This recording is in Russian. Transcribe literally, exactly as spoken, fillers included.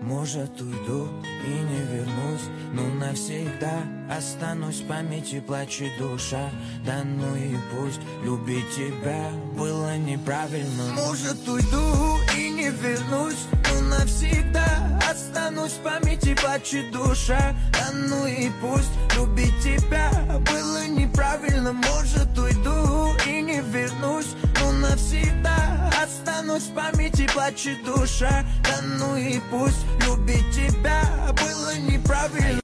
Может, уйду и не вернусь, но навсегда останусь в памяти, плачет душа. Да ну и пусть, любить тебя было неправильно. Может, уйду и не вернусь, но навсегда останусь в памяти, плачет душа. Да ну и пусть, любить тебя было неправильно. Может, уйду и не вернусь, но навсегда останусь в памяти, плачет душа. Да ну и пусть, любить тебя было неправильно.